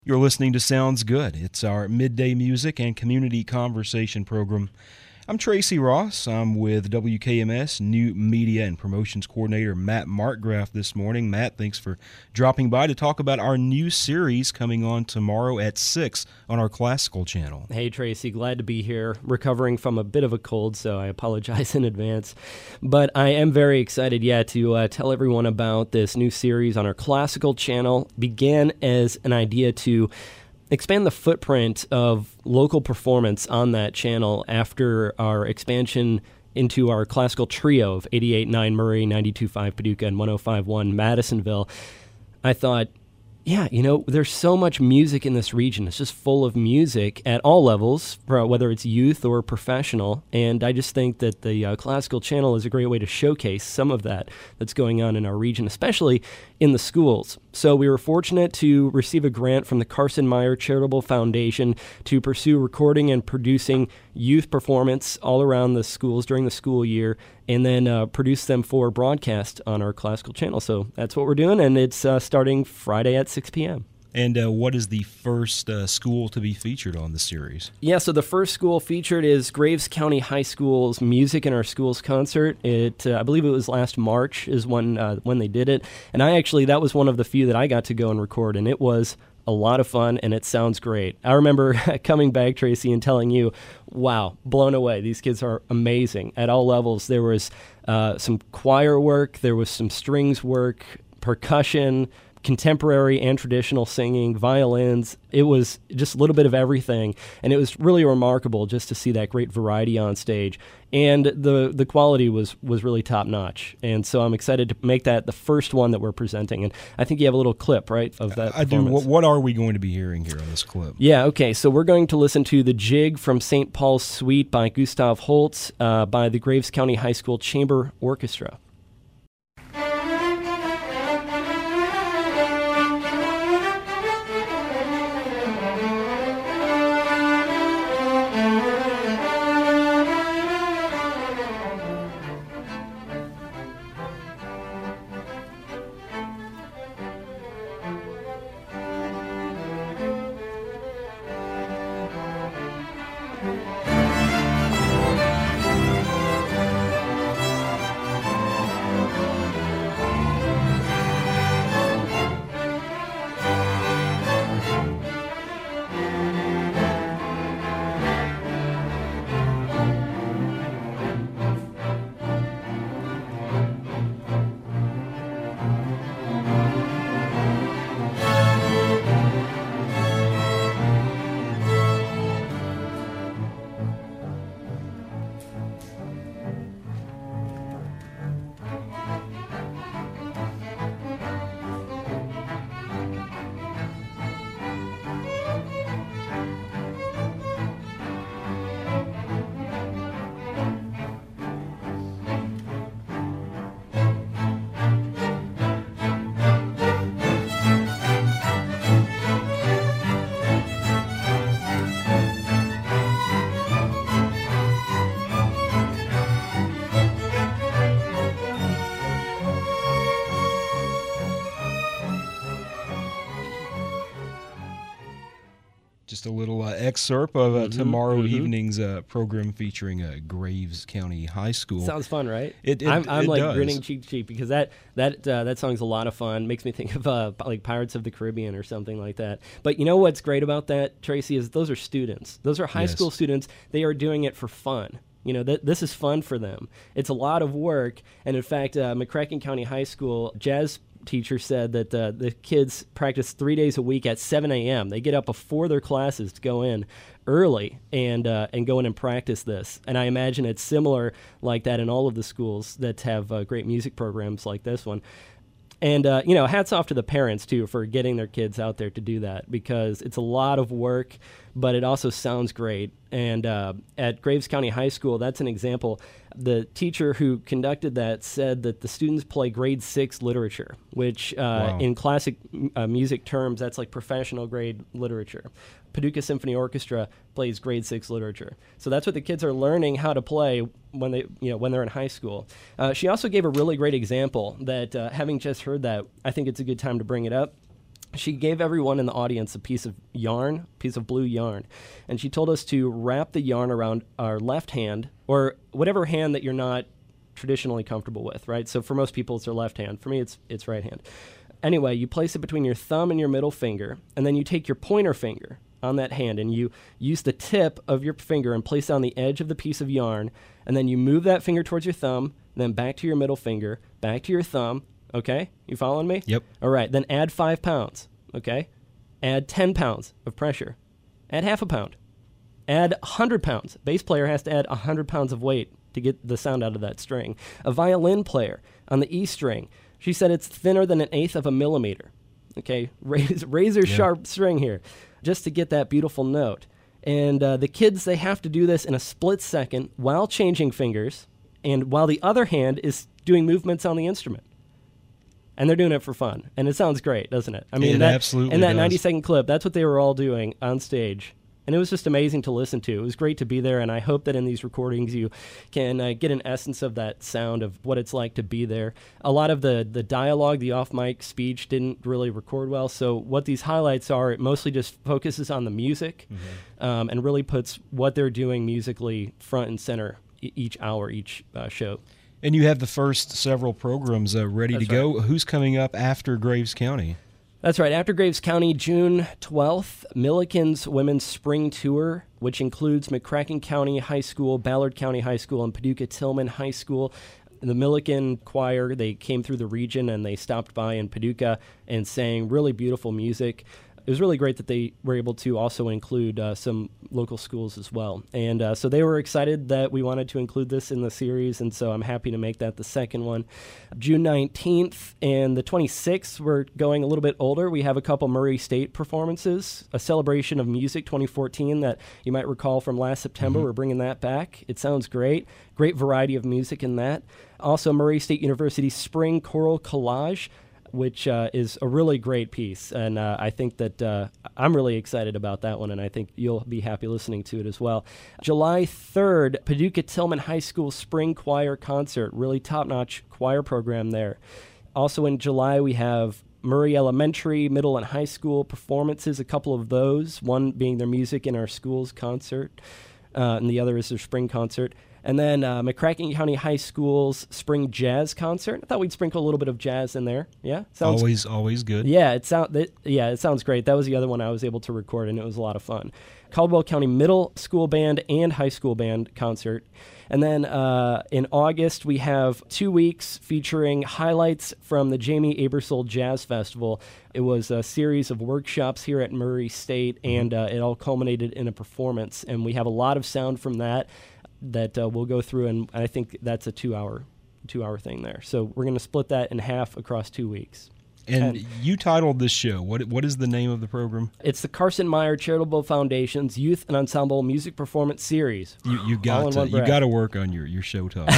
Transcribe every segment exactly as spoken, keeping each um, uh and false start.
You're listening to Sounds Good. It's our midday music and community conversation program. I'm Tracy Ross. I'm with W K M S New Media and Promotions Coordinator Matt Markgraf this morning. Matt, thanks for dropping by to talk about our new series coming on tomorrow at six on our classical channel. Hey, Tracy. Glad to be here. Recovering from a bit of a cold, so I apologize in advance. But I am very excited, yeah, to uh, tell everyone about this new series on our classical channel. Began as an idea to expand the footprint of local performance on that channel after our expansion into our classical trio of eighty-eight point nine Murray, ninety-two point five Paducah, and one oh five point one Madisonville. I thought, yeah, you know, there's so much music in this region. It's just full of music at all levels, whether it's youth or professional. And I just think that the uh, classical channel is a great way to showcase some of that that's going on in our region, especially in the schools. So we were fortunate to receive a grant from the Carson Meyer Charitable Foundation to pursue recording and producing youth performance all around the schools during the school year, and then uh, produce them for broadcast on our classical channel. So that's what we're doing, and it's uh, starting Friday at six p.m. And uh, what is the first uh, school to be featured on the series? Yeah, so the first school featured is Graves County High School's Music in Our Schools concert. It, uh, I believe it was last March is when uh, when they did it. And I actually, that was one of the few that I got to go and record, and it was a lot of fun, and it sounds great. I remember coming back, Tracy, and telling you, wow, blown away. These kids are amazing at all levels. There was uh, some choir work, there was some strings work, percussion, contemporary and traditional singing, violins. It was just a little bit of everything, and it was really remarkable just to see that great variety on stage. And the the quality was was really top-notch. And so I'm excited to make that the first one that we're presenting. And I think you have a little clip, right, of that I do. What, what are we going to be hearing here on this clip? Yeah, okay. So we're going to listen to The Jig from Saint Paul's Suite by Gustav Holst uh, by the Graves County High School Chamber Orchestra. Just a little uh, excerpt of uh, mm-hmm, tomorrow mm-hmm. evening's uh, program featuring uh, Graves County High School. Sounds fun, right? It, it, I'm, I'm it like does. grinning cheek to cheek because that that uh, that song's a lot of fun. Makes me think of uh, like Pirates of the Caribbean or something like that. But you know what's great about that, Tracy, is those are students. Those are high Yes. school students. They are doing it for fun. You know, th- this is fun for them. It's a lot of work. And in fact, uh, McCracken County High School jazz teacher said that uh, the kids practice three days a week at seven a.m. They get up before their classes to go in early and uh, and go in and practice this. And I imagine it's similar like that in all of the schools that have uh, great music programs like this one. And, uh, you know, hats off to the parents, too, for getting their kids out there to do that, because it's a lot of work, but it also sounds great. And uh, at Graves County High School, that's an example. The teacher who conducted that said that the students play grade six literature, which uh, Wow. in classic uh, music terms, that's like professional grade literature. Paducah Symphony Orchestra plays grade six literature. So that's what the kids are learning how to play when they, you know, when they're in high school. Uh, she also gave a really great example that, uh, having just heard that, I think it's a good time to bring it up. she gave everyone in the audience a piece of yarn, a piece of blue yarn, and she told us to wrap the yarn around our left hand, or whatever hand that you're not traditionally comfortable with, right? So for most people, it's their left hand. For me, it's it's right hand. Anyway, you place it between your thumb and your middle finger, and then you take your pointer finger on that hand, and you use the tip of your finger and place it on the edge of the piece of yarn, and then you move that finger towards your thumb, then back to your middle finger, back to your thumb. Okay? You following me? Yep. All right. Then add five pounds. Okay? Add ten pounds of pressure. Add half a pound. Add one hundred pounds. Bass player has to add one hundred pounds of weight to get the sound out of that string. A violin player on the E string, she said it's thinner than an eighth of a millimeter. Okay? Razor, razor yeah. sharp string here just to get that beautiful note. And uh, the kids, they have to do this in a split second while changing fingers and while the other hand is doing movements on the instrument. And they're doing it for fun. And it sounds great, doesn't it? I mean, it that, absolutely in that does. ninety-second clip, that's what they were all doing on stage. And it was just amazing to listen to. It was great to be there, and I hope that in these recordings you can uh, get an essence of that sound of what it's like to be there. A lot of the, the dialogue, the off-mic speech didn't really record well, so what these highlights are, it mostly just focuses on the music mm-hmm. um, and really puts what they're doing musically front and center e- each hour, each uh, show. And you have the first several programs uh, ready That's to go. right. Who's coming up after Graves County? That's right. After Graves County, June twelfth, Milliken's Women's Spring Tour, which includes McCracken County High School, Ballard County High School, and Paducah-Tillman High School. The Milliken Choir, they came through the region, and they stopped by in Paducah and sang really beautiful music. It was really great that they were able to also include uh, some local schools as well. And uh, so they were excited that we wanted to include this in the series, and so I'm happy to make that the second one. June nineteenth and the twenty-sixth, we're going a little bit older. We have a couple Murray State performances, a celebration of music twenty fourteen that you might recall from last September. Mm-hmm. We're bringing that back. It sounds great. Great variety of music in that. Also, Murray State University Spring Choral Collage, which uh, is a really great piece. And uh, I think that uh, I'm really excited about that one, and I think you'll be happy listening to it as well. July third, Paducah-Tillman High School Spring Choir Concert, really top-notch choir program there. Also in July, we have Murray Elementary, Middle, and High School performances, a couple of those, one being their Music in Our Schools concert, uh, and the other is their spring concert. And then uh, McCracken County High School's Spring Jazz Concert. I thought we'd sprinkle a little bit of jazz in there. Yeah, sounds always always good. Yeah, it sound it, yeah, it sounds great. That was the other one I was able to record, and it was a lot of fun. Caldwell County Middle School Band and High School Band concert. And then uh, in August, we have two weeks featuring highlights from the Jamie Aebersold Jazz Festival. It was a series of workshops here at Murray State, and uh, it all culminated in a performance. And we have a lot of sound from that. that uh, we'll go through, and I think that's a two-hour two-hour thing there. So we're going to split that in half across two weeks. And, and you titled this show. What What is the name of the program? It's the Carson Meyer Charitable Foundation's Youth and Ensemble Music Performance Series. You you got to you got to work on your, your show title.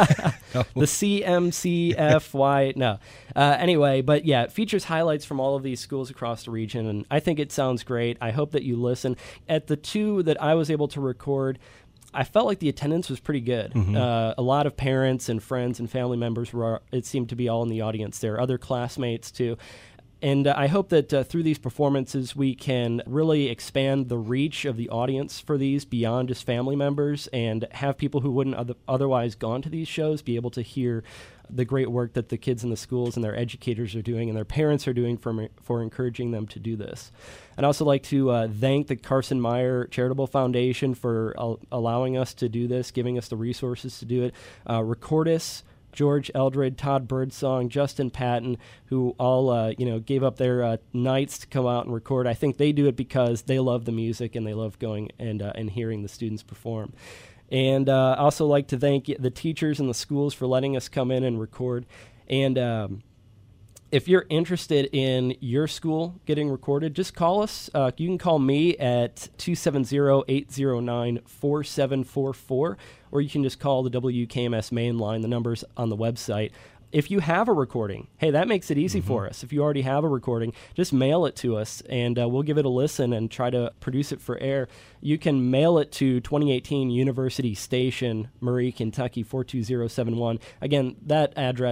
The C M C F Y. No. Uh, anyway, but yeah, it features highlights from all of these schools across the region, and I think it sounds great. I hope that you listen. At the two that I was able to record, I felt like the attendance was pretty good. Mm-hmm. Uh, a lot of parents and friends and family members were, it seemed to be all in the audience there, other classmates too. And uh, I hope that uh, through these performances we can really expand the reach of the audience for these beyond just family members, and have people who wouldn't other- otherwise gone to these shows be able to hear the great work that the kids in the schools and their educators are doing and their parents are doing for for encouraging them to do this. I'd also like to uh, thank the Carson Meyer Charitable Foundation for uh, allowing us to do this, giving us the resources to do it. Uh, Recordis, George Eldred, Todd Birdsong, Justin Patton, who all uh, you know gave up their uh, nights to come out and record. I think they do it because they love the music and they love going and uh, and hearing the students perform. And uh, I also like to thank the teachers in the schools for letting us come in and record. And um, if you're interested in your school getting recorded, just call us. Uh, you can call me at two seven zero, eight zero nine, four seven four four, or you can just call the W K M S main line. The number's on the website. If you have a recording, hey, that makes it easy mm-hmm. for us. If you already have a recording, just mail it to us, and uh, we'll give it a listen and try to produce it for air. You can mail it to twenty eighteen University Station, Murray, Kentucky, four two zero seven one. Again, that address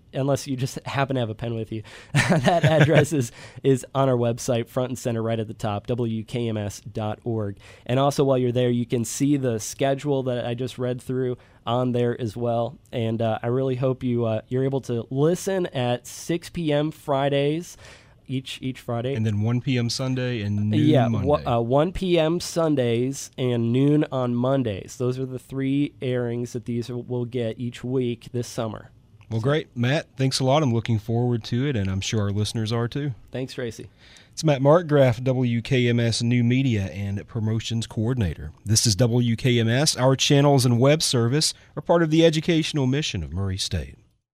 unless you just happen to have a pen with you. That address is, is on our website, front and center right at the top, W K M S dot org. And also while you're there, you can see the schedule that I just read through on there as well. And uh, I really hope you, uh, you're able to listen at six p.m. Fridays, each each Friday. And then one p.m. Sunday and noon yeah, Monday. W- uh, one p.m. Sundays and noon on Mondays. Those are the three airings that these will get each week this summer. Well, great. Matt, thanks a lot. I'm looking forward to it, and I'm sure our listeners are too. Thanks, Tracy. It's Matt Markgraf, W K M S New Media and Promotions Coordinator. This is W K M S. Our channels and web service are part of the educational mission of Murray State.